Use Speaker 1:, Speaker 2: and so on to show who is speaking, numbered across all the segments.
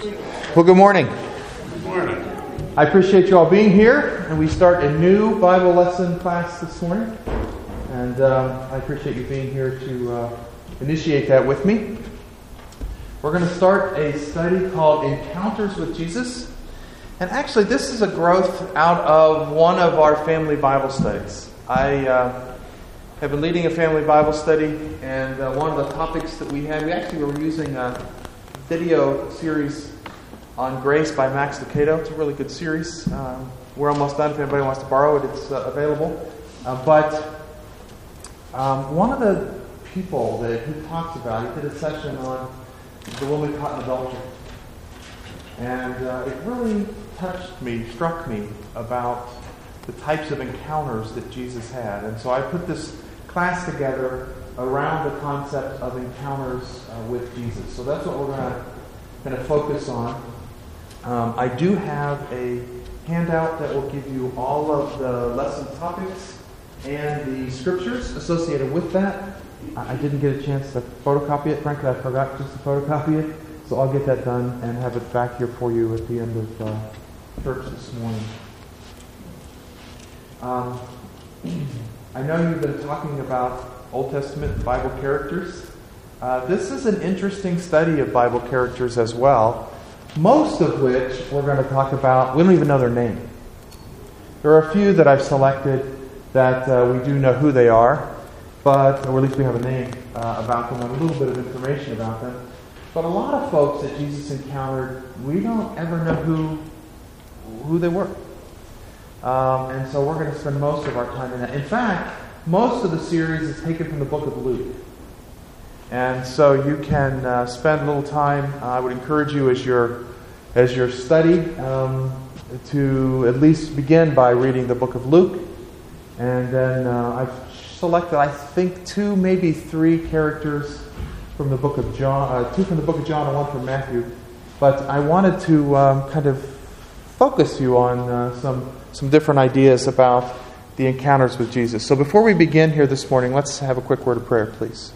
Speaker 1: Well, good morning.
Speaker 2: Good morning.
Speaker 1: I appreciate you all being here, and we start a new Bible lesson class this morning. And I appreciate you being here to initiate that with me. We're going to start a study called Encounters with Jesus. And actually, this is a growth out of one of our family Bible studies. I have been leading a family Bible study, and one of the topics that we were using a video series on Grace by Max Lucado. It's a really good series. We're almost done. If anybody wants to borrow it, it's available. But one of the people that he talks about, he did a session on the woman caught in adultery. And it really struck me about the types of encounters that Jesus had. And so I put this class together around the concept of encounters with Jesus. So that's what we're going to focus on. I do have a handout that will give you all of the lesson topics and the scriptures associated with that. I didn't get a chance to photocopy it. Frankly, I forgot just to photocopy it. So I'll get that done and have it back here for you at the end of church this morning. I know you've been talking about Old Testament Bible characters. This is an interesting study of Bible characters as well. Most of which we're going to talk about, we don't even know their name. There are a few that I've selected that we do know who they are, or at least we have a name about them and a little bit of information about them. But a lot of folks that Jesus encountered, we don't ever know who they were. And so we're going to spend most of our time in that. In fact, most of the series is taken from the book of Luke. And so you can spend a little time. I would encourage you as your study to at least begin by reading the book of Luke. And then I've selected, I think, 2, maybe 3 characters from the book of John, 2 from the book of John and 1 from Matthew. But I wanted to kind of focus you on some different ideas about the encounters with Jesus. So before we begin here this morning, let's have a quick word of prayer, please.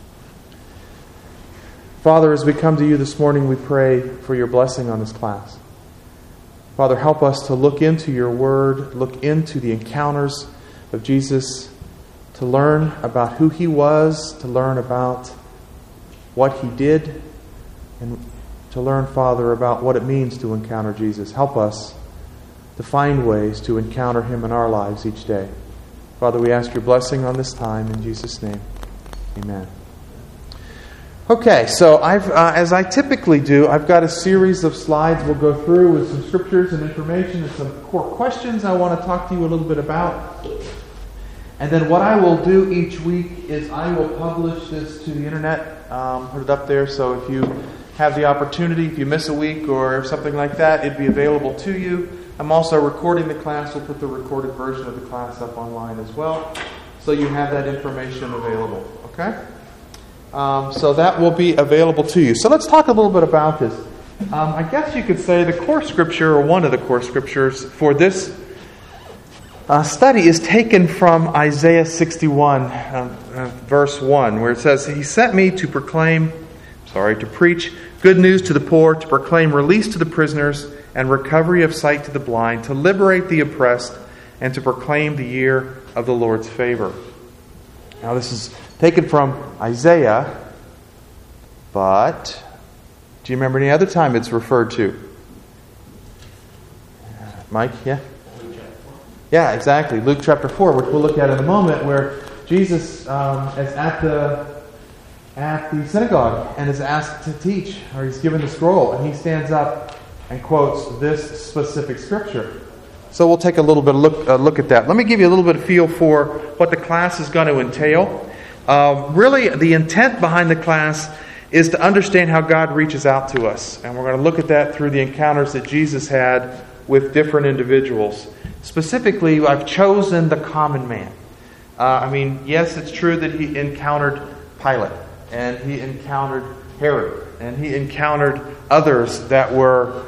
Speaker 1: Father, as we come to you this morning, we pray for your blessing on this class. Father, help us to look into your word, look into the encounters of Jesus, to learn about who he was, to learn about what he did, and to learn, Father, about what it means to encounter Jesus. Help us to find ways to encounter him in our lives each day. Father, we ask your blessing on this time in Jesus' name. Amen. Okay, so as I typically do, I've got a series of slides we'll go through with some scriptures and information and some core questions I want to talk to you a little bit about. And then what I will do each week is I will publish this to the internet, put it up there, so if you have the opportunity, if you miss a week or something like that, it'd be available to you. I'm also recording the class. We'll put the recorded version of the class up online as well, so you have that information available. Okay? So that will be available to you. So let's talk a little bit about this. I guess you could say the core scripture, or one of the core scriptures for this study, is taken from Isaiah 61, verse 1, where it says, "He sent me to preach good news to the poor, to proclaim release to the prisoners and recovery of sight to the blind, to liberate the oppressed, and to proclaim the year of the Lord's favor." Now this is taken from Isaiah, but do you remember any other time it's referred to? Mike, yeah? Yeah, exactly. Luke chapter 4, which we'll look at in a moment, where Jesus is at the synagogue and is asked to teach, or he's given the scroll, and he stands up and quotes this specific scripture. So we'll take a little bit of look at that. Let me give you a little bit of feel for what the class is going to entail. Really, the intent behind the class is to understand how God reaches out to us. And we're going to look at that through the encounters that Jesus had with different individuals. Specifically, I've chosen the common man. Yes, it's true that he encountered Pilate, and he encountered Herod, and he encountered others that were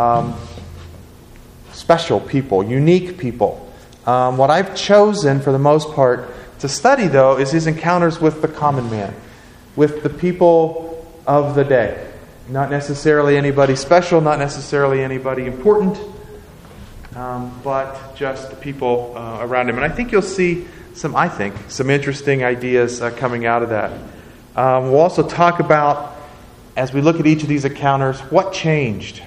Speaker 1: special people, unique people. What I've chosen, for the most part, to study, though, is his encounters with the common man, with the people of the day. Not necessarily anybody special, not necessarily anybody important, but just the people around him. And I think you'll see some interesting ideas coming out of that. We'll also talk about, as we look at each of these encounters, what changed.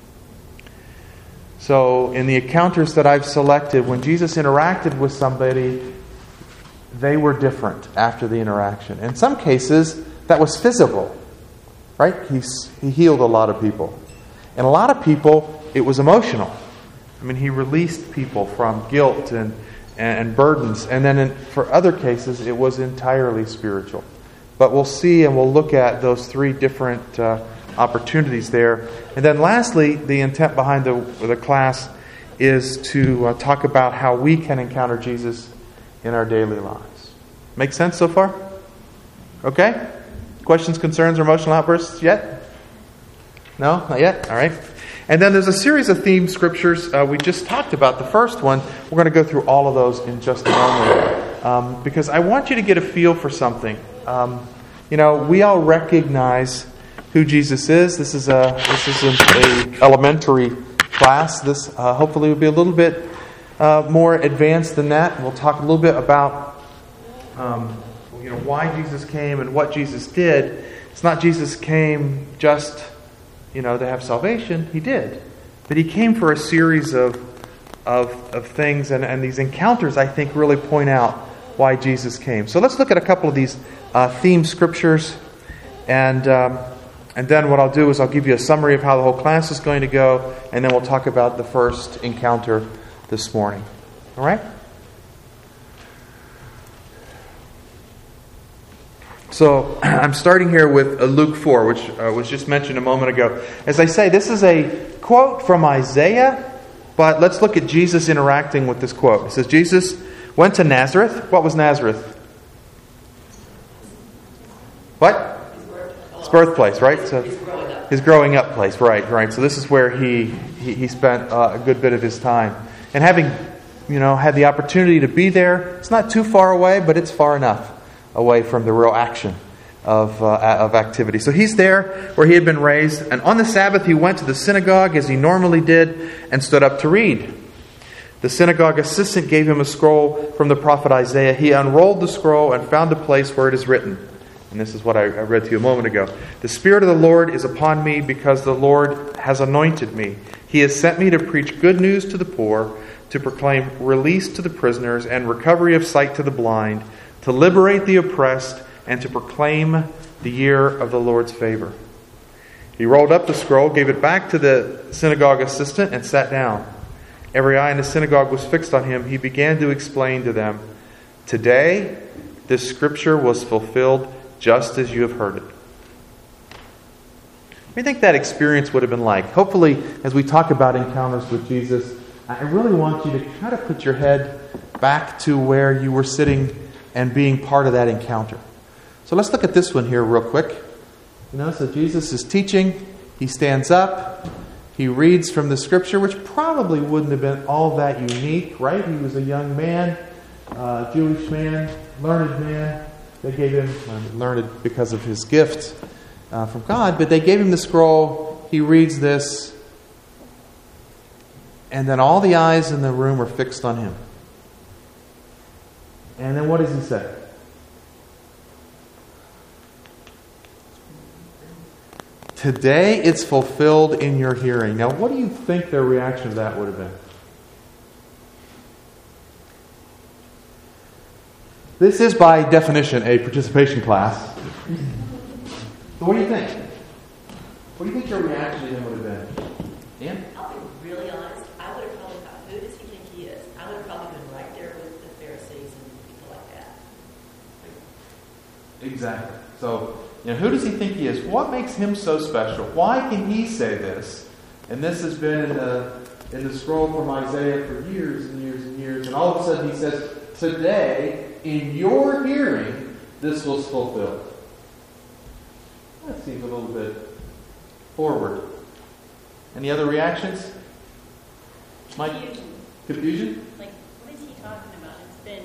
Speaker 1: So in the encounters that I've selected, when Jesus interacted with somebody, they were different after the interaction. In some cases, that was physical, right? He healed a lot of people. And a lot of people, it was emotional. I mean, he released people from guilt and burdens. And then for other cases, it was entirely spiritual. But we'll see and we'll look at those three different opportunities there. And then lastly, the intent behind the class is to talk about how we can encounter Jesus in our daily lives. Make sense so far? Okay? Questions, concerns, or emotional outbursts yet? No? Not yet? All right. And then there's a series of theme scriptures. We just talked about the first one. We're going to go through all of those in just a moment. Because I want you to get a feel for something. We all recognize who Jesus is. This is a elementary class. This hopefully will be a little bit more advanced than that. We'll talk a little bit about why Jesus came and what Jesus did. It's not Jesus came just to have salvation. He did, but he came for a series of things, and these encounters I think really point out why Jesus came. So let's look at a couple of these theme scriptures, and then what I'll do is I'll give you a summary of how the whole class is going to go, and then we'll talk about the first encounter this morning. All right? So I'm starting here with Luke 4, which was just mentioned a moment ago. As I say, this is a quote from Isaiah, but let's look at Jesus interacting with this quote. It says, Jesus went to Nazareth. What was Nazareth? What? His birthplace, right? So his growing up place, right. So this is where he spent a good bit of his time. And having, had the opportunity to be there, it's not too far away, but it's far enough away from the real action of activity. So he's there where he had been raised, and on the Sabbath he went to the synagogue as he normally did and stood up to read. The synagogue assistant gave him a scroll from the prophet Isaiah. He unrolled the scroll and found a place where it is written. And this is what I read to you a moment ago. The Spirit of the Lord is upon me because the Lord has anointed me. He has sent me to preach good news to the poor, to proclaim release to the prisoners and recovery of sight to the blind, to liberate the oppressed, and to proclaim the year of the Lord's favor. He rolled up the scroll, gave it back to the synagogue assistant, and sat down. Every eye in the synagogue was fixed on him. He began to explain to them, "Today, this scripture was fulfilled just as you have heard it." What do you think that experience would have been like? Hopefully, as we talk about encounters with Jesus, I really want you to kind of put your head back to where you were sitting and being part of that encounter. So let's look at this one here real quick. So Jesus is teaching. He stands up. He reads from the scripture, which probably wouldn't have been all that unique, right? He was a young man, Jewish man, learned man. They gave him, learned because of his gift from God, but they gave him the scroll. He reads this, and then all the eyes in the room are fixed on him. And then what does he say? Today it's fulfilled in your hearing. Now, what do you think their reaction to that would have been? This is by definition a participation class. So what do you think? What do you think your reaction to him would have been? Dan?
Speaker 3: I'll be really honest. I would have probably thought, who does he think he is? I would have probably been right there with the Pharisees and people like that.
Speaker 1: Exactly. So, who does he think he is? What makes him so special? Why can he say this? And this has been in the scroll from Isaiah for years and years and years. And all of a sudden he says, today, in your hearing, this was fulfilled. That seems a little bit forward. Any other reactions? Mike? Confusion?
Speaker 3: Like, what is he talking about? It's been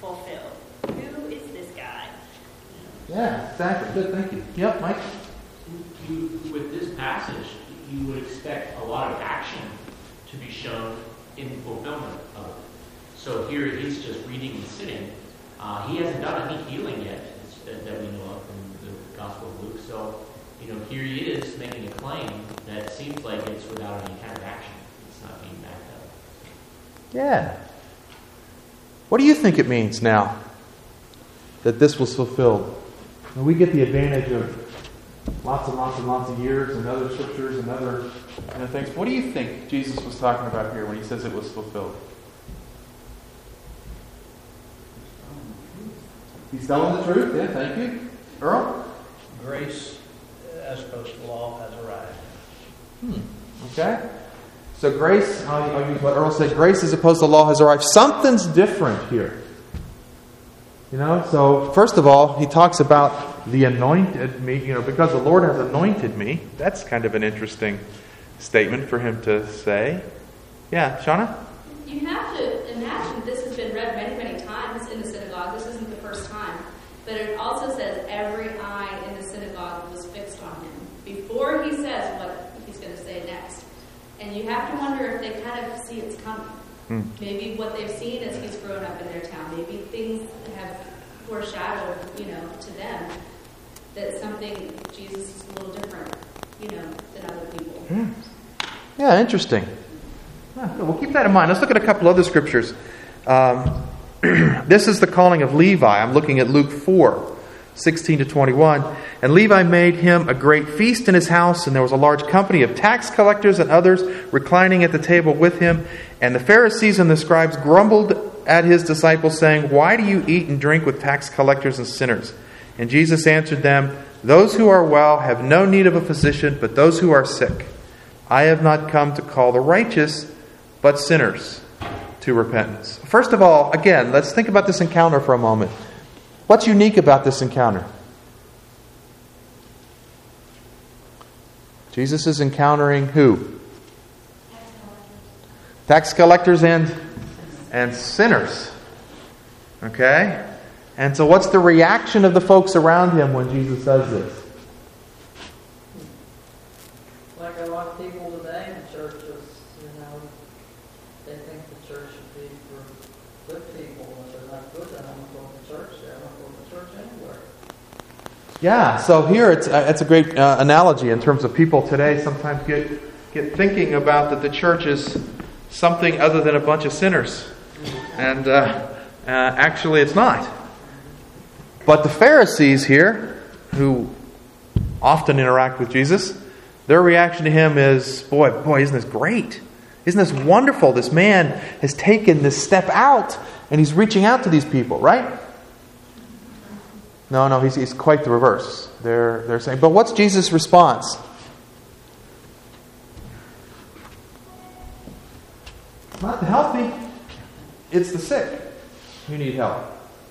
Speaker 3: fulfilled. Who is this guy?
Speaker 1: Yeah, exactly. Good, thank you. Yep, Mike?
Speaker 4: with this passage, you would expect a lot of action to be shown in fulfillment of it. So here he's just reading and sitting. He hasn't done any healing yet that we know of from the Gospel of Luke. So, here he is making a claim that seems like it's without any kind of action. It's not being backed up.
Speaker 1: Yeah. What do you think it means now that this was fulfilled? And we get the advantage of lots and lots and lots of years and other scriptures and other things. What do you think Jesus was talking about here when he says it was fulfilled? He's telling the truth. Yeah, thank you. Earl?
Speaker 5: Grace, as opposed to law, has arrived.
Speaker 1: Okay. So grace, I'll use what Earl said, grace as opposed to law has arrived. Something's different here. So first of all, he talks about the anointed me, because the Lord has anointed me. That's kind of an interesting statement for him to say. Yeah, Shauna?
Speaker 6: You have to imagine this has been read many, many times in the synagogue. This isn't the first time. But it also says every eye in the synagogue was fixed on him before he says what he's going to say next. And you have to wonder if they kind of see it's coming. Maybe what they've seen as he's grown up in their town. Maybe things have foreshadowed, to them that something, Jesus is a little different, than other people.
Speaker 1: Yeah, interesting. We'll keep that in mind. Let's look at a couple other scriptures. This is the calling of Levi. I'm looking at Luke 4, 16 to 21. And Levi made him a great feast in his house, and there was a large company of tax collectors and others reclining at the table with him. And the Pharisees and the scribes grumbled at his disciples, saying, "Why do you eat and drink with tax collectors and sinners?" And Jesus answered them, "Those who are well have no need of a physician, but those who are sick. I have not come to call the righteous, but sinners to repentance." First of all, again, let's think about this encounter for a moment. What's unique about this encounter? Jesus is encountering who? Tax collectors and sinners. Okay? And so what's the reaction of the folks around him when Jesus does this?
Speaker 7: Like a lot of people today in churches, they think the church should be for good people. If they're not good, they don't go to church. They don't go to church anywhere.
Speaker 1: Yeah, so here it's a great analogy in terms of people today sometimes get thinking about that the church is something other than a bunch of sinners. And actually it's not. But the Pharisees here, who often interact with Jesus, their reaction to him is, boy, isn't this great? Isn't this wonderful? This man has taken this step out and he's reaching out to these people, right? No, he's quite the reverse. They're saying, but what's Jesus' response? It's not the healthy, it's the sick who need help.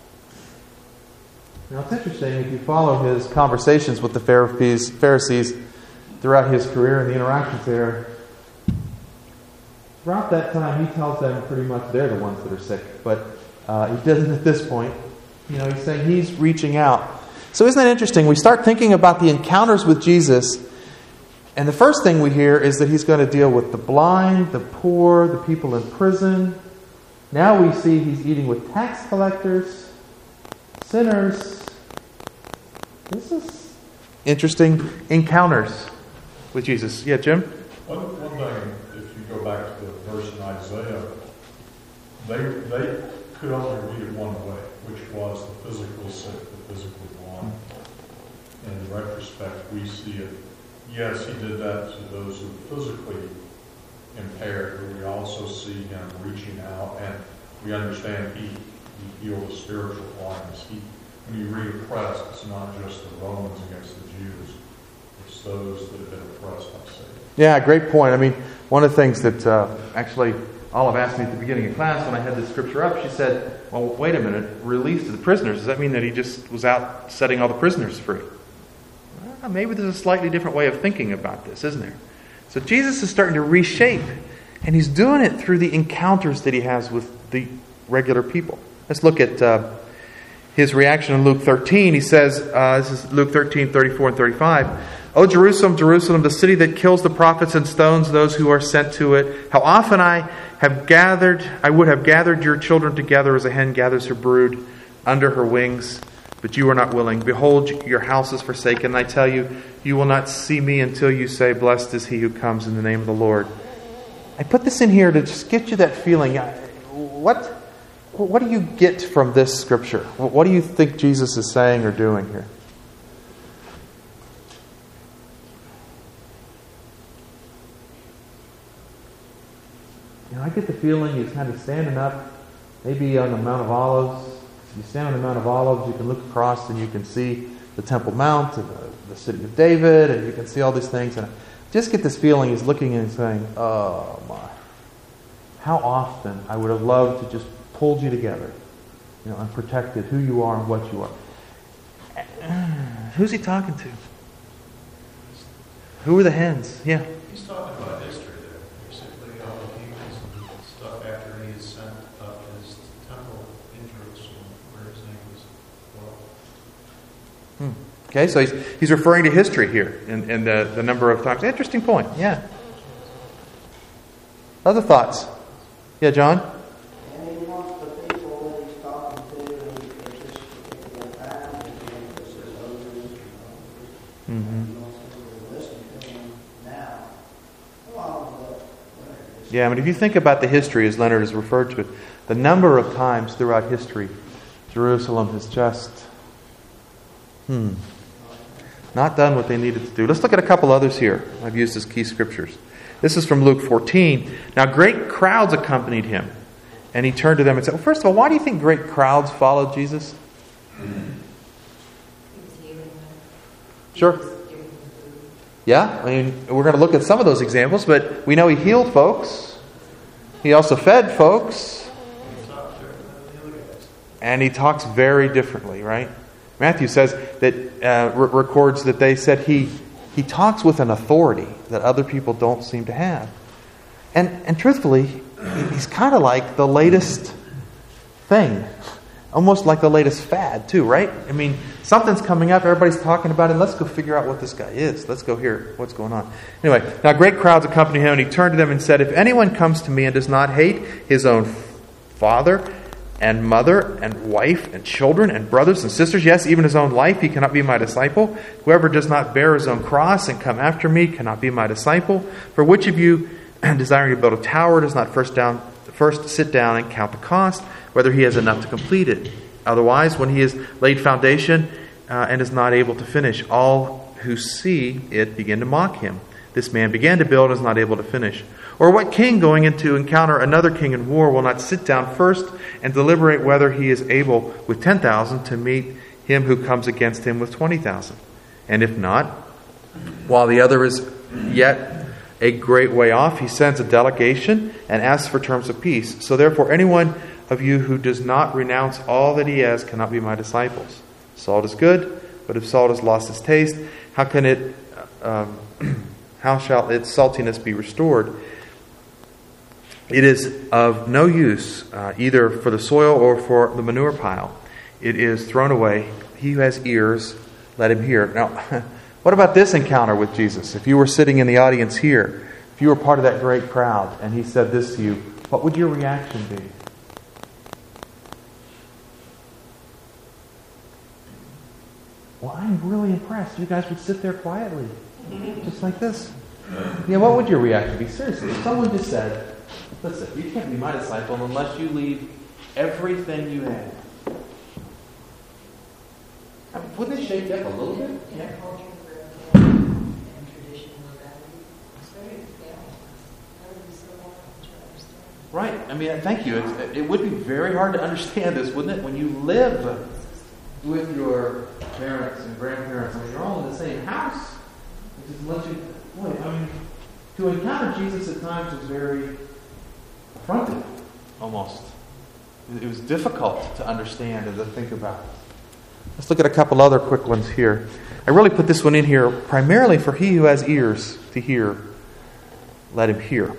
Speaker 1: Now it's interesting, if you follow his conversations with the Pharisees throughout his career and the interactions there, throughout that time he tells them pretty much they're the ones that are sick. But he doesn't at this point. He's saying he's reaching out. So isn't that interesting? We start thinking about the encounters with Jesus, and the first thing we hear is that he's going to deal with the blind, the poor, the people in prison. Now we see he's eating with tax collectors, sinners. This is interesting encounters with Jesus. Yeah, Jim?
Speaker 2: One thing, if you go back to the verse in Isaiah, they could only read it one way, which was the physically sick, the physically blind. In retrospect, we see it. Yes, he did that to those who are physically impaired, but we also see him reaching out, and we understand he healed the spiritual blindness. When you read oppressed, it's not just the Romans against the Jews. It's those that have been oppressed by Satan.
Speaker 1: Yeah, great point. I mean, one of the things that actually Olive asked me at the beginning of class when I had this scripture up, she said, well, wait a minute, release to the prisoners. Does that mean that he just was out setting all the prisoners free? Well, maybe there's a slightly different way of thinking about this, isn't there? So Jesus is starting to reshape, and he's doing it through the encounters that he has with the regular people. Let's look at his reaction in Luke 13. He says, this is Luke 13, 34 and 35, O Jerusalem, Jerusalem, the city that kills the prophets and stones those who are sent to it. How often I would have gathered your children together as a hen gathers her brood under her wings, but you are not willing. Behold, your house is forsaken. And I tell you, you will not see me until you say, blessed is he who comes in the name of the Lord. I put this in here to just get you that feeling. What do you get from this scripture? What do you think Jesus is saying or doing here? I get the feeling he's kind of standing up, maybe on the Mount of Olives. If you stand on the Mount of Olives, you can look across and you can see the Temple Mount and the city of David, and you can see all these things. And I just get this feeling he's looking and saying, oh my, how often I would have loved to just pulled you together, and protected who you are and what you are. Who's he talking to? Who are the hens? Yeah.
Speaker 2: He's talking about history there. Basically, all the kings and stuff after he had sent up his temple in Jerusalem, where his name was dwelt.
Speaker 1: Okay, so he's referring to history here in the number of times. Interesting point. Yeah. Other thoughts? Yeah, John?
Speaker 7: And he wants the people that he's talking to, and he participates in the family, and he says, elders,
Speaker 1: Mm-hmm.
Speaker 7: he wants people to listen to him now. Along with Leonard.
Speaker 1: Yeah, I mean, if you think about the history, as Leonard has referred to it, the number of times throughout history, Jerusalem has just not done what they needed to do. Let's look at a couple others here. I've used as key scriptures. This is from Luke 14. Now great crowds accompanied him. And he turned to them and said, well, first of all, why do you think great crowds followed Jesus? Sure. Yeah, I mean, we're going to look at some of those examples, but we know he healed folks. He also fed folks. And he talks very differently, right? Matthew says that, records that they said he talks with an authority that other people don't seem to have. And truthfully, he's kind of like the latest thing. Almost like the latest fad too, right? I mean, something's coming up, everybody's talking about it. Let's go figure out what this guy is. Let's go hear what's going on. Anyway, now great crowds accompanied him, and he turned to them and said, if anyone comes to me and does not hate his own father and mother and wife and children and brothers and sisters, yes, even his own life, he cannot be my disciple. Whoever does not bear his own cross and come after me cannot be my disciple. For which of you, desiring to build a tower, does not first sit down and count the cost, whether he has enough to complete it? Otherwise, when he has laid foundation and is not able to finish, all who see it begin to mock him. This man began to build and is not able to finish. Or what king going in to encounter another king in war will not sit down first and deliberate whether he is able with 10,000 to meet him who comes against him with 20,000? And if not, while the other is yet a great way off, he sends a delegation and asks for terms of peace. So therefore, anyone of you who does not renounce all that he has cannot be my disciples. Salt is good, but if salt has lost its taste, how shall its saltiness be restored? It is of no use either for the soil or for the manure pile. It is thrown away. He who has ears, let him hear. Now, what about this encounter with Jesus? If you were sitting in the audience here, if you were part of that great crowd, and he said this to you, what would your reaction be? Well, I'm really impressed. You guys would sit there quietly, just like this. Yeah, what would your reaction be? Seriously, if someone just said, listen, you can't be my disciple unless you leave everything you have. I mean, wouldn't it shake you up a little bit? Yeah. Right. I mean, thank you. It would be very hard to understand this, wouldn't it? When you live with your parents and grandparents, and you're all in the same house. It just lets you, boy, I mean, to encounter Jesus at times was very affronting, almost. It was difficult to understand and to think about. Let's look at a couple other quick ones here. I really put this one in here primarily for he who has ears to hear, let him hear.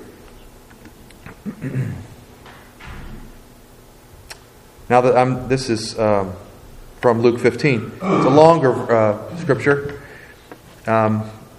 Speaker 1: Now that this is from Luke 15. It's a longer scripture.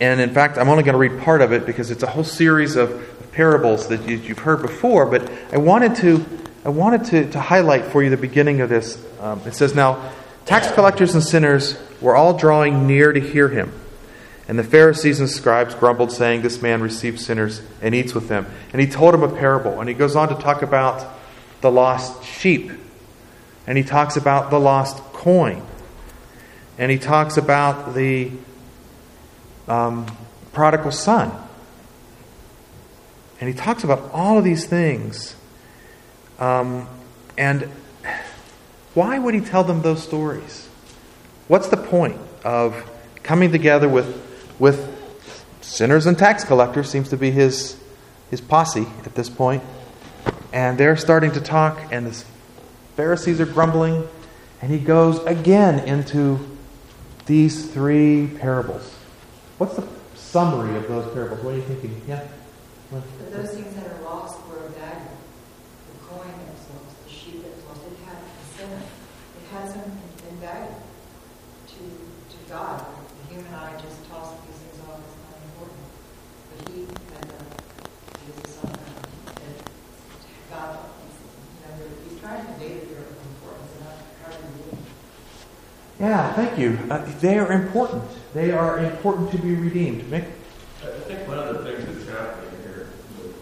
Speaker 1: And in fact, I'm only going to read part of it because it's a whole series of parables that you've heard before. But I wanted to highlight for you the beginning of this. It says, "Now, tax collectors and sinners were all drawing near to hear him. And the Pharisees and scribes grumbled, saying, 'This man receives sinners and eats with them.' And he told him a parable. And he goes on to talk about the lost sheep. And he talks about the lost coin. And he talks about the prodigal son. And he talks about all of these things. And why would he tell them those stories? What's the point of coming together with sinners and tax collectors? Seems to be his posse at this point. And they're starting to talk, and the Pharisees are grumbling. And he goes again into these three parables. What's the summary of those parables? What are you thinking? Yeah?
Speaker 8: But those things that are lost were of value. The coin that was lost, the sheep that was lost, it had some in value to God. The human eye just tossed these things off as unimportant. But he had Jesus on that. God, he's trying to date their importance and not trying to redeem.
Speaker 1: Yeah, thank you. They are important. They are important to be redeemed. Mick?
Speaker 9: I think one of the things that's happening here with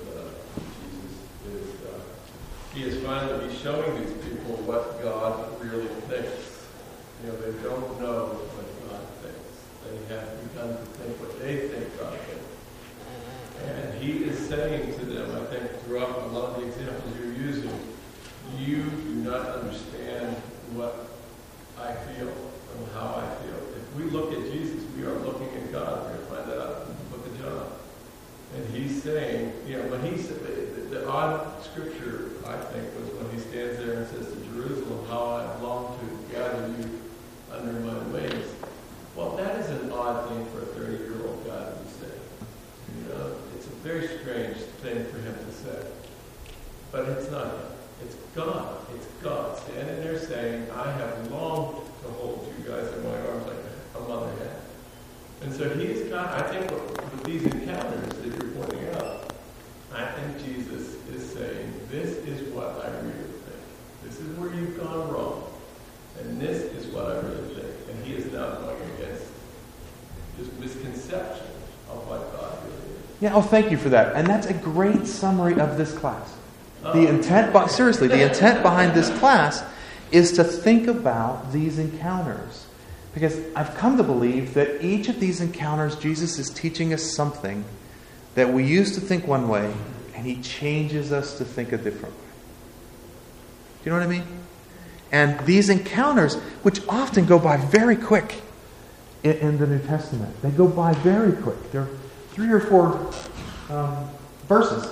Speaker 9: Jesus is he is finally showing these people what God really thinks. They don't know what God thinks. They have begun to think what they think God thinks. And he is saying to them, I think throughout a lot of the examples you're using, you do not understand what I feel and how I feel. If we look at Jesus, we are looking at God. We're going to find that out in the book of John. And he's saying, when he said, the odd scripture, I think, was when he stands there and says to Jerusalem, how I long to gather you under my wings. Well, that is an odd thing for a 30-year-old God to say. It's a very strange thing for him to say. But it's not him. It's God. It's God standing there saying, I have longed to hold you guys in my arms like a mother had. And so he's got, I think, with these encounters that you're pointing out, I think Jesus is saying, this is what I really think. This is where you've gone wrong. And this is what I really think. And he is now going against this misconception of what God really is.
Speaker 1: Yeah, thank you for that. And that's a great summary of this class. The intent behind this class is to think about these encounters. Because I've come to believe that each of these encounters, Jesus is teaching us something that we used to think one way, and he changes us to think a different way. Do you know what I mean? And these encounters, which often go by very quick in the New Testament, they go by very quick. They're 3 or 4 verses.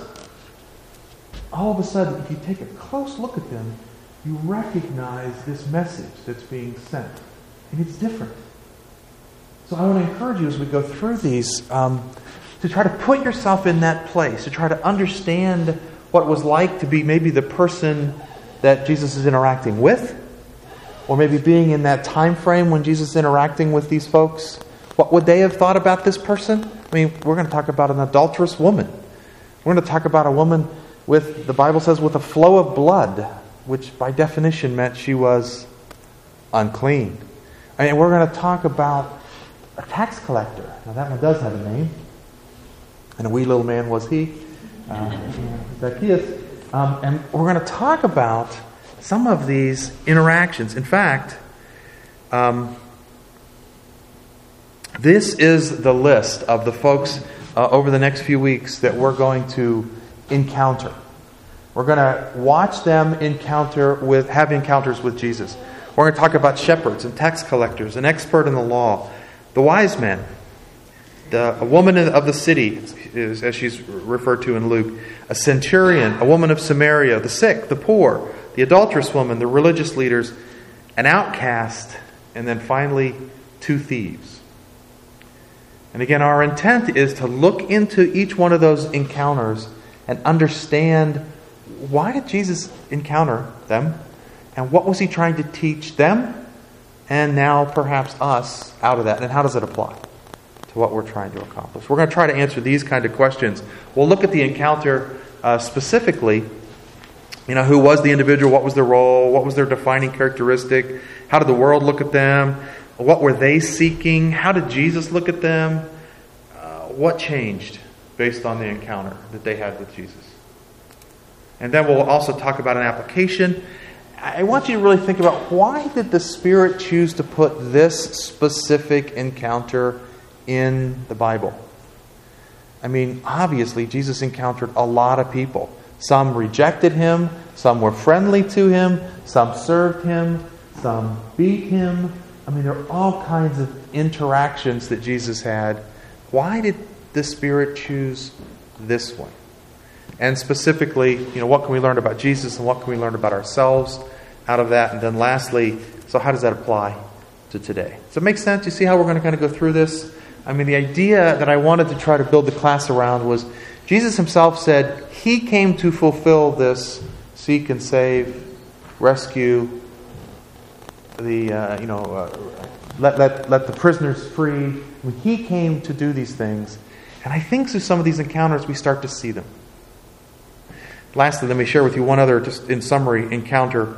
Speaker 1: All of a sudden, if you take a close look at them, you recognize this message that's being sent. And it's different. So I want to encourage you as we go through these to try to put yourself in that place, to try to understand what it was like to be maybe the person that Jesus is interacting with, or maybe being in that time frame when Jesus is interacting with these folks. What would they have thought about this person? I mean, we're going to talk about an adulterous woman. We're going to talk about a woman with, the Bible says, with a flow of blood, which by definition meant she was unclean. And we're going to talk about a tax collector. Now that one does have a name. And a wee little man was he, Zacchaeus. And we're going to talk about some of these interactions. In fact, this is the list of the folks over the next few weeks that we're going to encounter. We're going to watch them have encounters with Jesus. We're going to talk about shepherds and tax collectors, an expert in the law, the wise men, a woman of the city, as she's referred to in Luke, a centurion, a woman of Samaria, the sick, the poor, the adulterous woman, the religious leaders, an outcast, and then finally 2 thieves. And again, our intent is to look into each one of those encounters and understand, why did Jesus encounter them? And what was he trying to teach them? And now perhaps us out of that. And how does it apply? to what we're trying to accomplish? We're going to try to answer these kind of questions. We'll look at the encounter specifically. Who was the individual? What was their role? What was their defining characteristic? How did the world look at them? What were they seeking? How did Jesus look at them? What changed based on the encounter that they had with Jesus? And then we'll also talk about an application. I want you to really think about, why did the Spirit choose to put this specific encounter in the Bible? Obviously, Jesus encountered a lot of people. Some rejected Him, some were friendly to Him, some served Him, some beat Him. There are all kinds of interactions that Jesus had. Why did the Spirit choose this one? And specifically, what can we learn about Jesus and what can we learn about ourselves out of that? And then lastly, so how does that apply to today? Does it make sense? You see how we're going to kind of go through this? The idea that I wanted to try to build the class around was, Jesus Himself said He came to fulfill this: seek and save, rescue, let the prisoners free. He came to do these things. And I think through some of these encounters we start to see them. Lastly, let me share with you one other, just in summary, encounter.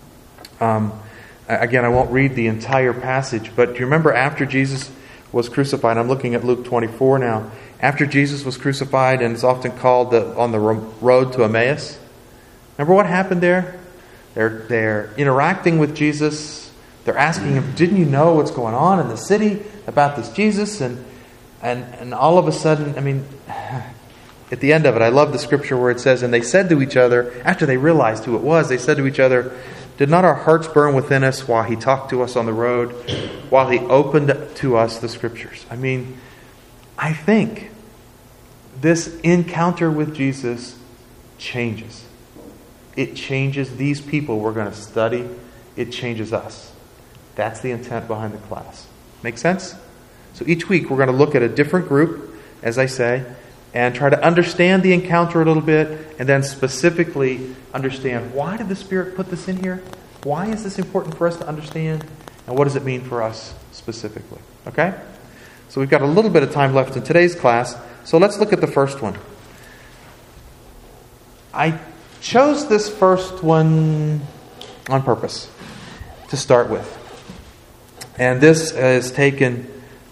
Speaker 1: Again, I won't read the entire passage, but do you remember after Jesus was crucified? I'm looking at Luke 24 now. After Jesus was crucified, and it's often called on the road to Emmaus. Remember what happened there? They're interacting with Jesus. They're asking Him, didn't you know what's going on in the city about this Jesus? And all of a sudden, at the end of it, I love the scripture where it says, and they said to each other, after they realized who it was, they said to each other, did not our hearts burn within us while He talked to us on the road, while He opened to us the scriptures? I think this encounter with Jesus changes. It changes these people we're going to study. It changes us. That's the intent behind the class. Make sense? So each week we're going to look at a different group, as I say, and try to understand the encounter a little bit, and then specifically understand, why did the Spirit put this in here? Why is this important for us to understand? And what does it mean for us specifically? Okay? So we've got a little bit of time left in today's class, so let's look at the first one. I chose this first one on purpose to start with. And this is taken,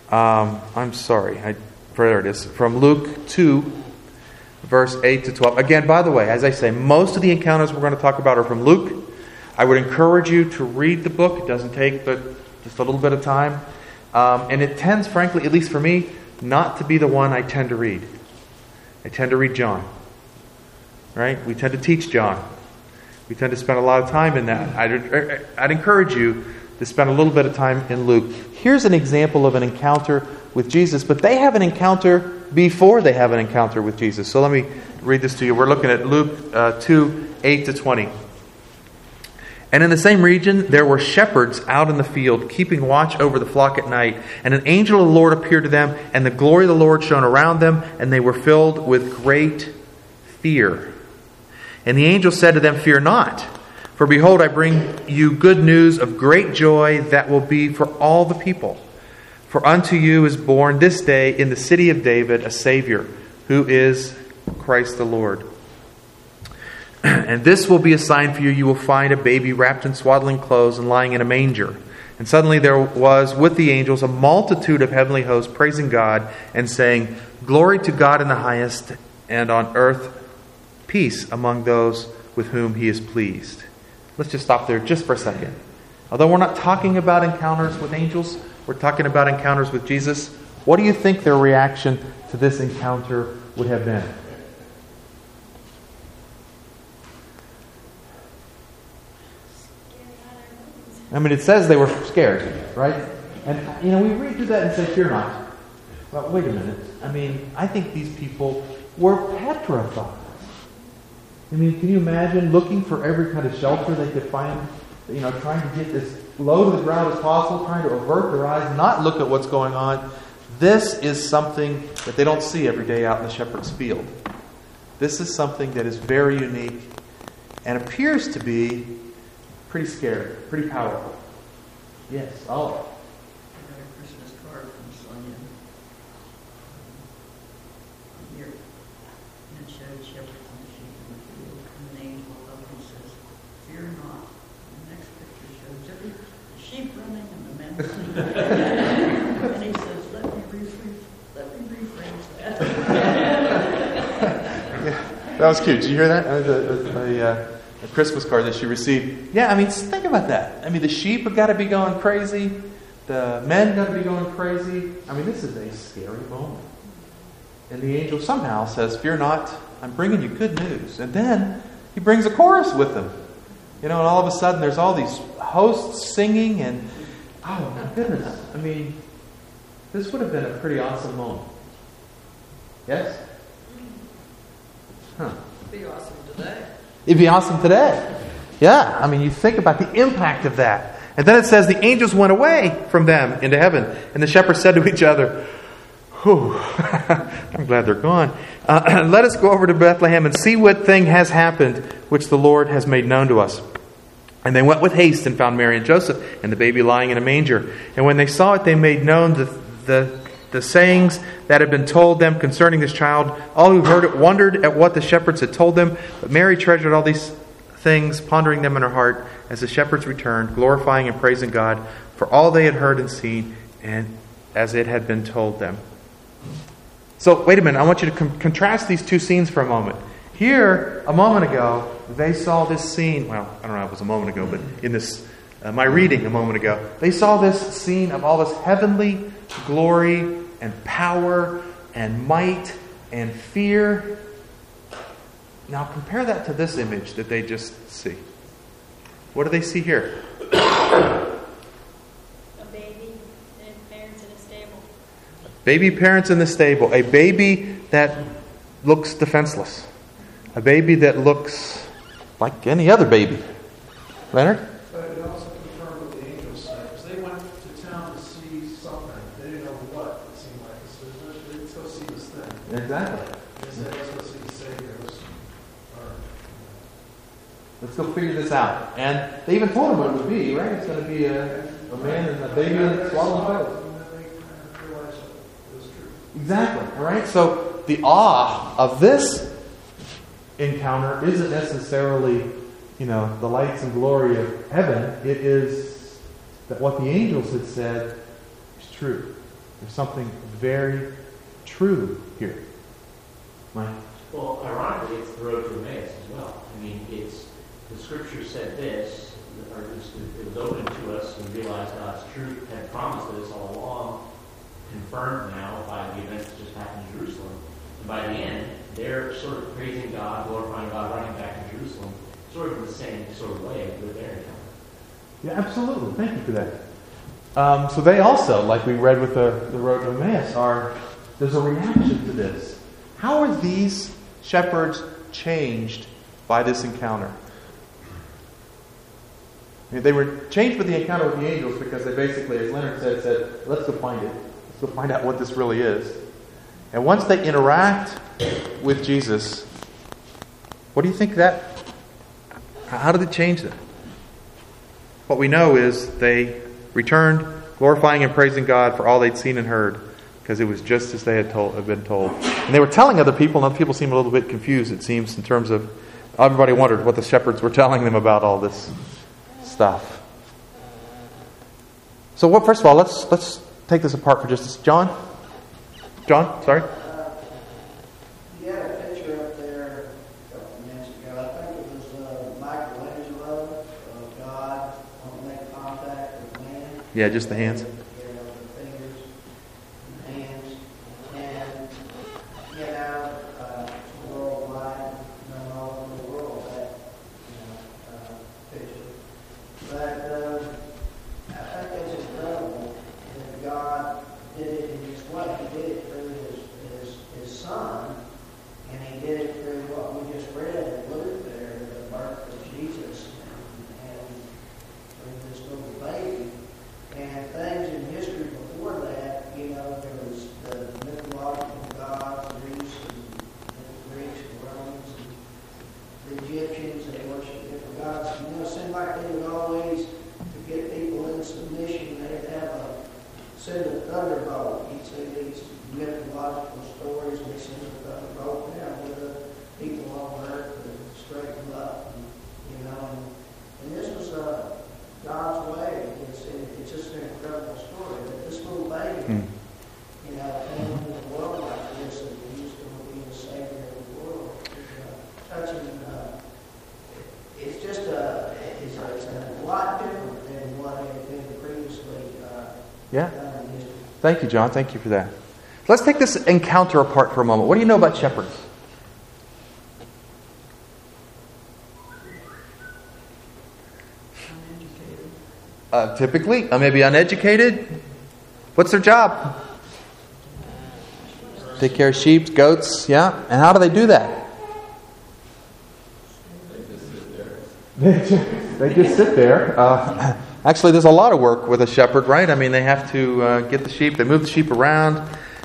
Speaker 1: there it is, from Luke 2, verse 8 to 12. Again, by the way, as I say, most of the encounters we're going to talk about are from Luke. I would encourage you to read the book. It doesn't take just a little bit of time. And it tends, frankly, at least for me, not to be the one I tend to read. I tend to read John. Right? We tend to teach John. We tend to spend a lot of time in that. I'd encourage you to spend a little bit of time in Luke. Here's an example of an encounter with Jesus, but they have an encounter before they have an encounter with Jesus. So let me read this to you. We're looking at Luke 2, 8 to 20. And in the same region, there were shepherds out in the field, keeping watch over the flock at night. And an angel of the Lord appeared to them, and the glory of the Lord shone around them, and they were filled with great fear. And the angel said to them, fear not, for behold, I bring you good news of great joy that will be for all the people. For unto you is born this day in the city of David a Savior, who is Christ the Lord. And this will be a sign for you. You will find a baby wrapped in swaddling clothes and lying in a manger. And suddenly there was with the angels a multitude of heavenly hosts praising God and saying, glory to God in the highest, and on earth peace among those with whom He is pleased. Let's just stop there just for a second. Although we're not talking about encounters with angels, we're talking about encounters with Jesus. What do you think their reaction to this encounter would have been? It says they were scared, right? And, we read through that and say, fear not. Well, wait a minute. I think these people were petrified. Can you imagine looking for every kind of shelter they could find, trying to get as low to the ground as possible, trying to avert their eyes, not look at what's going on. This is something that they don't see every day out in the shepherd's field. This is something that is very unique and appears to be pretty scary, pretty powerful. Yes. Oh.
Speaker 7: I got a Christmas card from
Speaker 1: That was cute. Did you hear that? A Christmas card that she received. Yeah, I mean, think about that. I mean, the sheep have got to be going crazy. The men got to be going crazy. I mean, this is a scary moment. And the angel somehow says, "Fear not, I'm bringing you good news." And then he brings a chorus with him. And all of a sudden there's all these hosts singing and, oh my goodness. I mean, this would have been a pretty awesome moment. Yes? Huh.
Speaker 7: It'd be awesome today.
Speaker 1: It'd be awesome today. Yeah, I mean, you think about the impact of that. And then it says the angels went away from them into heaven. And the shepherds said to each other, "Whew, I'm glad they're gone. Let us go over to Bethlehem and see what thing has happened, which the Lord has made known to us." And they went with haste and found Mary and Joseph and the baby lying in a manger. And when they saw it, they made known the sayings that had been told them concerning this child. All who heard it wondered at what the shepherds had told them. But Mary treasured all these things, pondering them in her heart, as the shepherds returned, glorifying and praising God for all they had heard and seen, and as it had been told them. So, wait a minute. I want you to contrast these two scenes for a moment. Here, a moment ago, they saw this scene. Well, I don't know if it was a moment ago, but in this, my reading a moment ago, they saw this scene of all this heavenly glory and power and might and fear. Now, compare that to this image that they just see. What do they see here?
Speaker 10: A baby and parents in a stable.
Speaker 1: Baby, parents in the stable. A baby that looks defenseless. A baby that looks like any other baby. Leonard?
Speaker 11: But it also confirmed what the angels said, because they went to town to see something. They didn't know what it seemed like. So let's go see this thing.
Speaker 1: Exactly.
Speaker 11: They said, let's go see the Savior.
Speaker 1: Let's go figure this out. And they even told him what it would be, right? It's going to be a man and a baby and swallowing pilots. Exactly. All right. So the awe of this encounter isn't necessarily, the lights and glory of heaven. It is that what the angels had said is true. There's something very true here. Mike?
Speaker 4: Well, ironically, it's the road to Emmaus as well. I mean, the Scripture said this, or it was open to us, and we realized God's truth had promised this all along, confirmed now by the events that just happened in Jerusalem. And by the end, they're sort of praising God, glorifying God, running back to Jerusalem, sort of in the same sort of way with their encounter.
Speaker 1: Yeah, absolutely. Thank you for that. So they also, like we read with the road to Emmaus, there's a reaction to this. How are these shepherds changed by this encounter? I mean, they were changed with the encounter with the angels because they basically, as Leonard said, let's go find it. Let's go find out what this really is. And once they interact with Jesus, what do you think how did it change them? What we know is they returned, glorifying and praising God for all they'd seen and heard, because it was just as they had been told. And they were telling other people, and other people seemed a little bit confused, it seems, in terms of everybody wondered what the shepherds were telling them about all this stuff. So first of all, let's take this apart for just John, sorry.
Speaker 7: You had a picture up there a couple of minutes ago. I think it was Michelangelo of God on to make contact with man.
Speaker 1: Yeah, just the hands.
Speaker 7: The fingers and hands. And, worldwide, all over the world, that picture. But I think it's incredible that God did it in His way. He did it through His Son, and He did it through what we just read in Luke there, the birth of Jesus, and through this little baby. And things in history before that, there was the mythological gods, the Greeks and Romans, and the Egyptians, they worshiped different gods. It seemed like they would always, to get people in submission, they'd have send a thunderbolt. He'd say these mythological stories, and they send a thunderbolt down with the people on earth to straighten them up. And this was God's way. It's just an incredible story. That this little baby, came into the world like this, and He was going to be the Savior of the world.
Speaker 1: Thank you, John. Thank you for that. Let's take this encounter apart for a moment. What do you know about shepherds? Typically, maybe uneducated. What's their job? Take care of sheep, goats, yeah. And how do they do that? They just sit there. Actually, there's a lot of work with a shepherd, right? I mean, they have to get the sheep. They move the sheep around.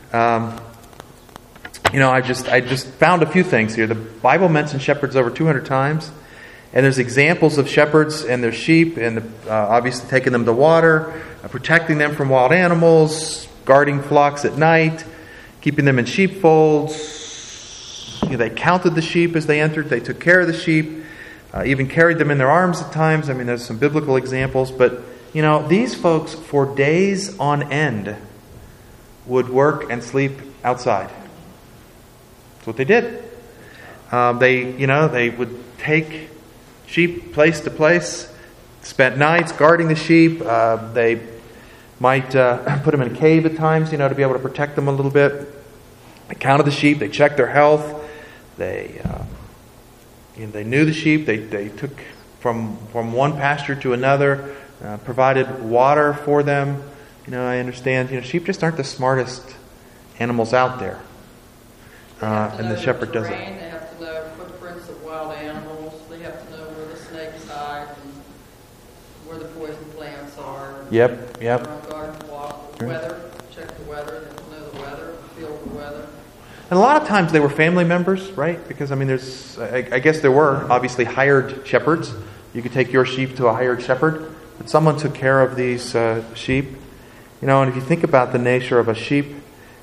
Speaker 1: I just found a few things here. The Bible mentions shepherds over 200 times. And there's examples of shepherds and their sheep, and obviously taking them to water, protecting them from wild animals, guarding flocks at night, keeping them in sheepfolds. They counted the sheep as they entered. They took care of the sheep, even carried them in their arms at times. I mean, there's some biblical examples. But, these folks, for days on end, would work and sleep outside. That's what they did. They would take sheep place to place, spent nights guarding the sheep. They might put them in a cave at times, to be able to protect them a little bit. They counted the sheep. They checked their health. They knew the sheep. They took from one pasture to another, provided water for them. I understand. Sheep just aren't the smartest animals out there, and the shepherd does it.
Speaker 12: They have to know footprints of wild animals. They have to know where the snakes hide and where the poison plants are.
Speaker 1: Yep.
Speaker 12: Garden walk. The weather. Check the weather. They have to know the weather. Feel the weather.
Speaker 1: And a lot of times they were family members, right? Because I guess there were obviously hired shepherds. You could take your sheep to a hired shepherd, but someone took care of these sheep. And if you think about the nature of a sheep,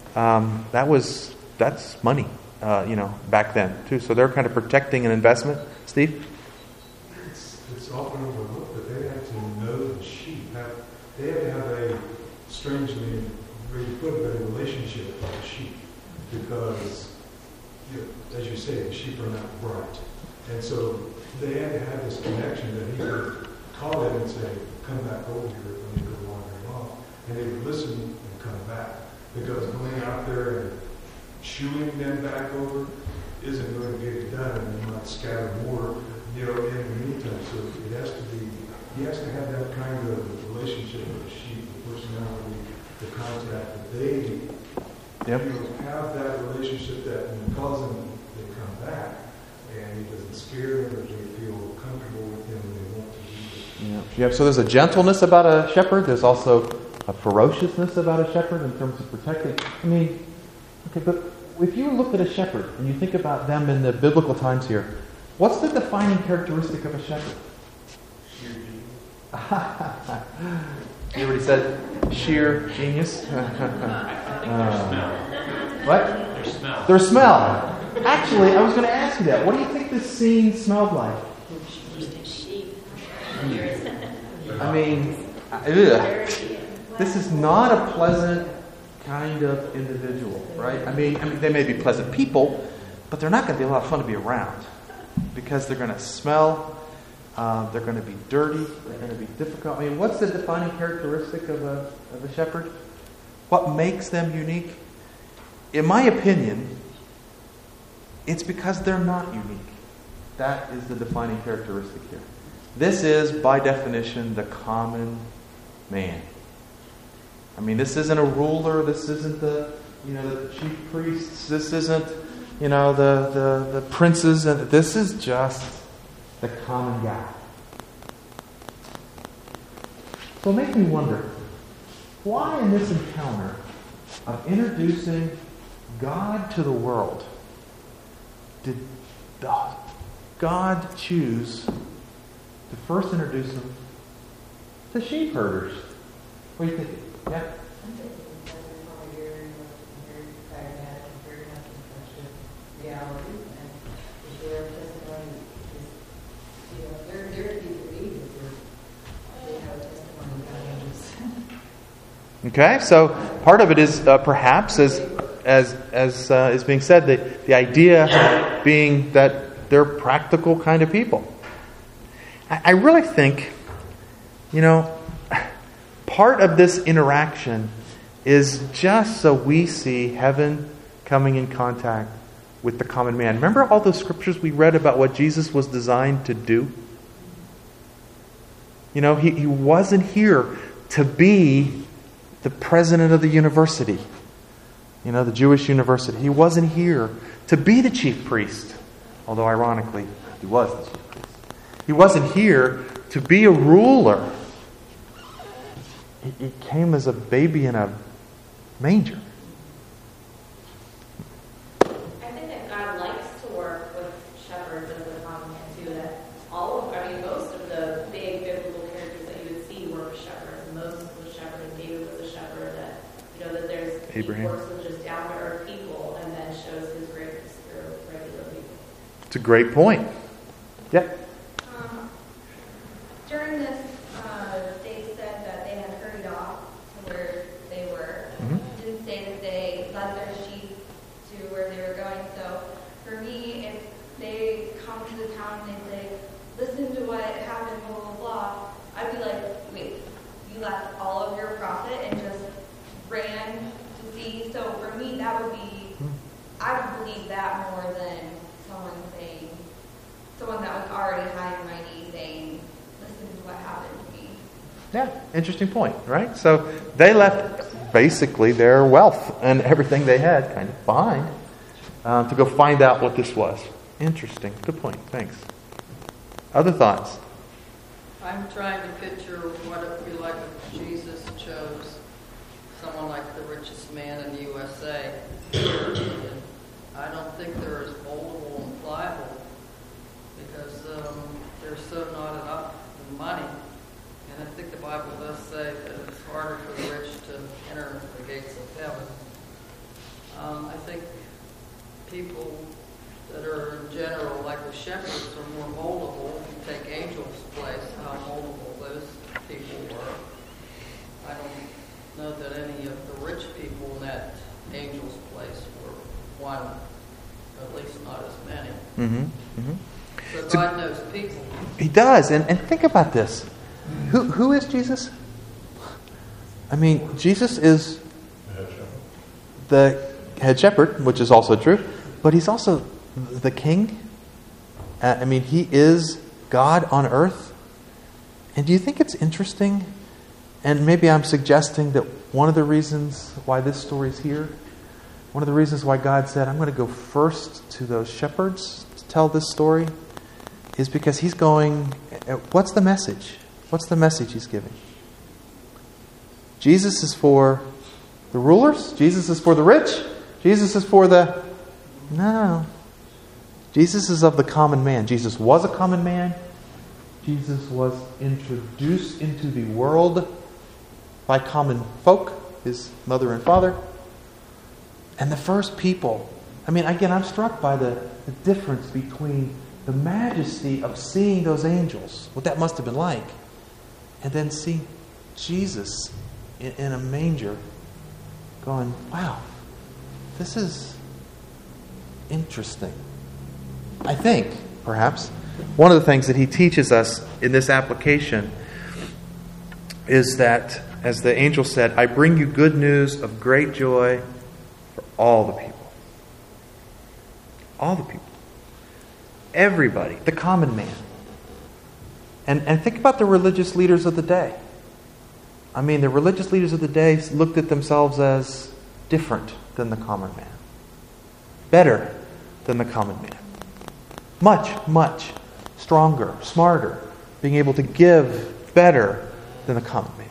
Speaker 1: that's money, back then too. So they're kind of protecting an investment. Steve?
Speaker 13: It's often overlooked that they have to know the sheep. They have to have a strangely very good relationship with the sheep because, as you say, the sheep are not bright, and so they had to have this connection that he would call them and say, "Come back over here when you go wandering off," and they would listen and come back because going out there and shooing them back over isn't going to get it done, and you might scatter more, in the meantime. So he has to have that kind of relationship with the sheep, the personality, the contact, that they have that relationship that when he calls them, they come back, and he doesn't scare them, or they feel comfortable with him, and they want to do it.
Speaker 1: Yeah. So there's a gentleness about a shepherd. There's also a ferociousness about a shepherd in terms of protecting. Okay, but if you look at a shepherd and you think about them in the biblical times here, what's the defining characteristic of a shepherd? You already said sheer genius.
Speaker 4: I think their smell.
Speaker 1: What?
Speaker 4: Their smell.
Speaker 1: Their smell. Actually, I was going to ask you that. What do you think this scene smelled like?
Speaker 3: Sheep.
Speaker 1: This is not a pleasant kind of individual, right? I mean, they may be pleasant people, but they're not going to be a lot of fun to be around because they're going to smell, they're going to be dirty, they're going to be difficult. What's the defining characteristic of a shepherd? What makes them unique? In my opinion, it's because they're not unique. That is the defining characteristic here. This is, by definition, the common man. This isn't a ruler. This isn't the chief priests. This isn't the princes. This is just the common guy. So it makes me wonder, why in this encounter of introducing God to the world did God choose to first introduce him to sheep herders? What do you think? Yeah.
Speaker 8: I'm thinking because they're probably very pragmatic and very much in touch with reality, and their testimony is, they're to be believed if they have a testimony about angels.
Speaker 1: Okay, so part of it is perhaps, as is being said, the idea being that they're practical kind of people. I really think, part of this interaction is just so we see heaven coming in contact with the common man. Remember all those scriptures we read about what Jesus was designed to do? You know, he wasn't here to be the president of the university, you know, the Jewish university. He wasn't here to be the chief priest, although ironically, he was the chief priest. He wasn't here to be a ruler. He came as a baby in a manger.
Speaker 6: I think that God likes to work with shepherds and with common man too. That most of the big biblical characters that you would see were shepherds. Moses was a shepherd, and David was a shepherd. That there's
Speaker 1: Abraham.
Speaker 6: He works with just down to earth people, and then shows His greatness through regular people.
Speaker 1: It's a great point. Yeah.
Speaker 6: During this, they said that they had hurried off to where they were. It didn't say that they led their sheep to where they were going. So for me, if they come to the town and they say, listen to what happened, blah, blah, blah, I'd be like, wait, you left all of your profit and just ran to see? So for me, that would be, I would believe that more than someone that was already high and mighty saying, listen to what happened to me.
Speaker 1: Yeah, interesting point, right? So they left basically their wealth and everything they had kind of behind to go find out what this was. Interesting. Good point. Thanks. Other thoughts?
Speaker 12: I'm trying to picture what it would be like if Jesus chose someone like the richest man in the USA. I don't think they're as moldable and pliable because they're so not enough in money. And I think the Bible does say that it's harder for the rich to enter the gates of heaven. I think people that are in general, like the shepherds, are more moldable. If you take angels' place, how moldable those people were. I don't know that any of the rich people in that angel's place were one, at least not as many. So God knows people.
Speaker 1: He does. And think about this. Who is Jesus? I mean, Jesus is the head shepherd, which is also true, but He's also the king. I mean, He is God on earth. And do you think it's interesting? And maybe I'm suggesting that one of the reasons why this story is here, one of the reasons why God said, I'm going to go first to those shepherds to tell this story, is because He's going, what's the message? What's the message He's giving? Jesus is for the rulers? Jesus is for the rich? Jesus is for the... No. Jesus is of the common man. Jesus was a common man. Jesus was introduced into the world by common folk, His mother and father. And the first people, I mean, again, I'm struck by the difference between the majesty of seeing those angels, what that must have been like, and then see Jesus in a manger going, wow, this is interesting. I think, perhaps, one of the things that He teaches us in this application is that, as the angel said, I bring you good news of great joy for all the people. All the people. Everybody. The common man. And think about the religious leaders of the day. I mean, the religious leaders of the day looked at themselves as different than the common man. Better than the common man. Much, much stronger, smarter, being able to give better than the common man.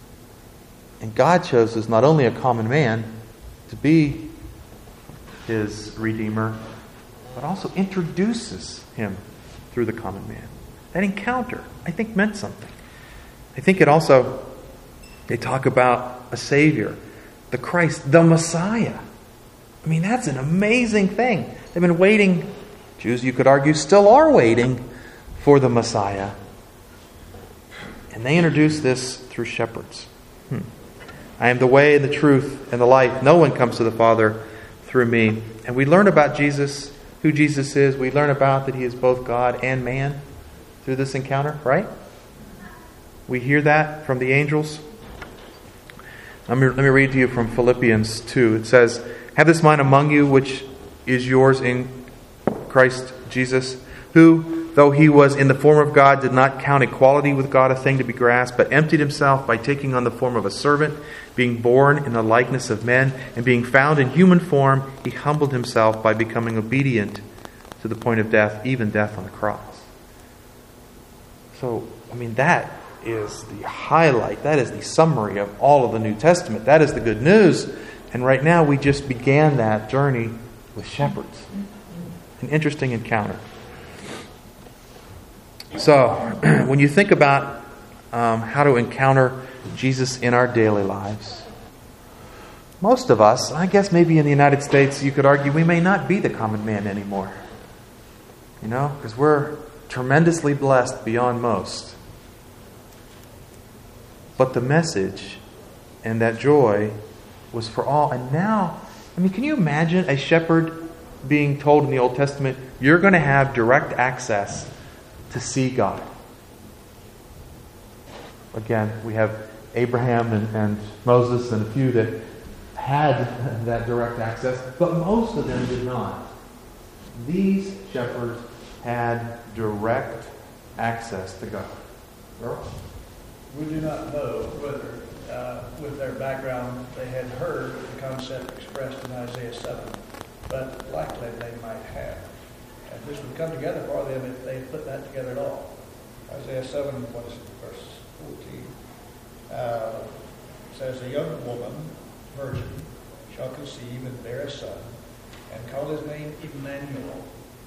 Speaker 1: And God chooses not only a common man to be His Redeemer, but also introduces Him through the common man. That encounter, I think, meant something. I think it also, they talk about a Savior, the Christ, the Messiah. I mean, that's an amazing thing. They've been waiting, Jews, you could argue, still are waiting for the Messiah. And they introduce this through shepherds. I am the way, the truth, and the life. No one comes to the Father through me. And we learn about Jesus, who Jesus is. We learn about that He is both God and man through this encounter, right? We hear that from the angels. Let me read to you from Philippians 2. It says, "Have this mind among you, which is yours in Christ Jesus, who, though he was in the form of God, did not count equality with God a thing to be grasped, but emptied himself by taking on the form of a servant, being born in the likeness of men, and being found in human form, he humbled himself by becoming obedient to the point of death, even death on the cross." So, that is the highlight. That is the summary of all of the New Testament. That is the good news. And right now we just began that journey with shepherds. An interesting encounter. So, when you think about how to encounter Jesus in our daily lives, most of us, I guess maybe in the United States, you could argue we may not be the common man anymore. Because we're tremendously blessed beyond most. But the message and that joy was for all. And now, can you imagine a shepherd being told in the Old Testament, you're going to have direct access to see God? Again, we have Abraham and Moses and a few that had that direct access, but most of them did not. These shepherds had direct access to God. Earl?
Speaker 5: We do not know whether, with their background, they had heard the concept expressed in Isaiah 7, but likely they might have. And this would come together for them if they put that together at all. Isaiah 7, verse 14, says, "A young woman, virgin, shall conceive and bear a son, and call his name Emmanuel."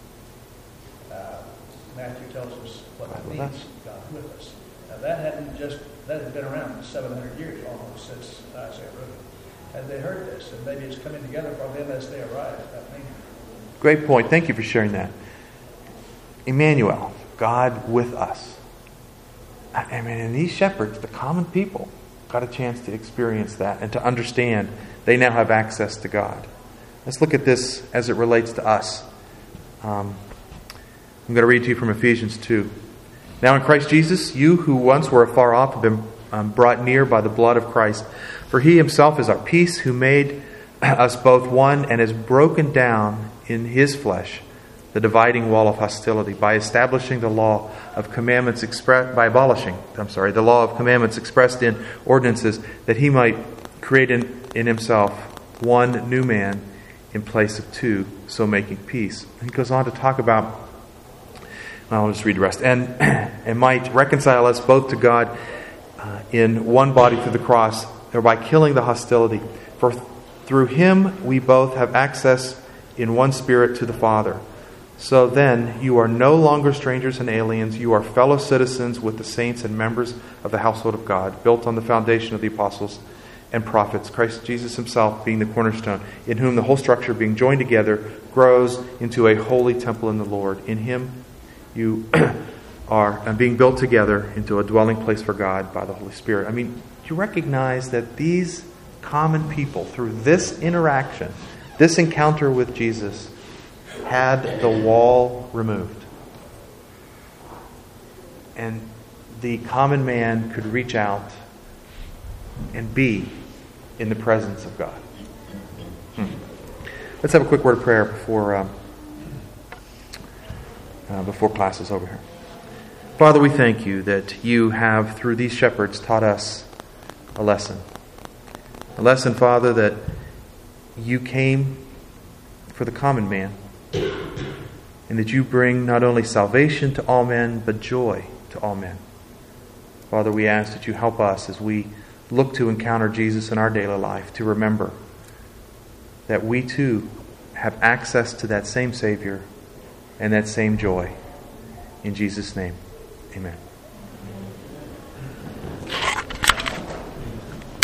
Speaker 5: Matthew tells us what that means, God with us. Now that had been around for 700 years almost since Isaiah wrote it. And they heard this, and maybe it's coming together for them as they arrive at that manger.
Speaker 1: Great point. Thank you for sharing that. Emmanuel, God with us. And these shepherds, the common people, got a chance to experience that and to understand they now have access to God. Let's look at this as it relates to us. I'm going to read to you from Ephesians 2. "Now in Christ Jesus, you who once were afar off have been brought near by the blood of Christ. For he himself is our peace, who made us both one and has broken down in his flesh the dividing wall of hostility by establishing the law of commandments the law of commandments expressed in ordinances, that he might create in himself one new man in place of two, so making peace." And he goes on to talk about, I'll just read the rest. And might reconcile us both to God in one body through the cross, thereby killing the hostility. For through him we both have access in one spirit to the Father. So then you are no longer strangers and aliens. You are fellow citizens with the saints and members of the household of God, built on the foundation of the apostles and prophets, Christ Jesus himself being the cornerstone, in whom the whole structure being joined together grows into a holy temple in the Lord. In him you are being built together into a dwelling place for God by the Holy Spirit. Do you recognize that these common people, through this interaction, this encounter with Jesus, had the wall removed? And the common man could reach out and be in the presence of God. Let's have a quick word of prayer before class is over here. Father, we thank you that you have, through these shepherds, taught us a lesson. A lesson, Father, that you came for the common man, and that you bring not only salvation to all men, but joy to all men. Father, we ask that you help us as we look to encounter Jesus in our daily life, to remember that we too have access to that same Savior and that same joy. In Jesus' name, amen.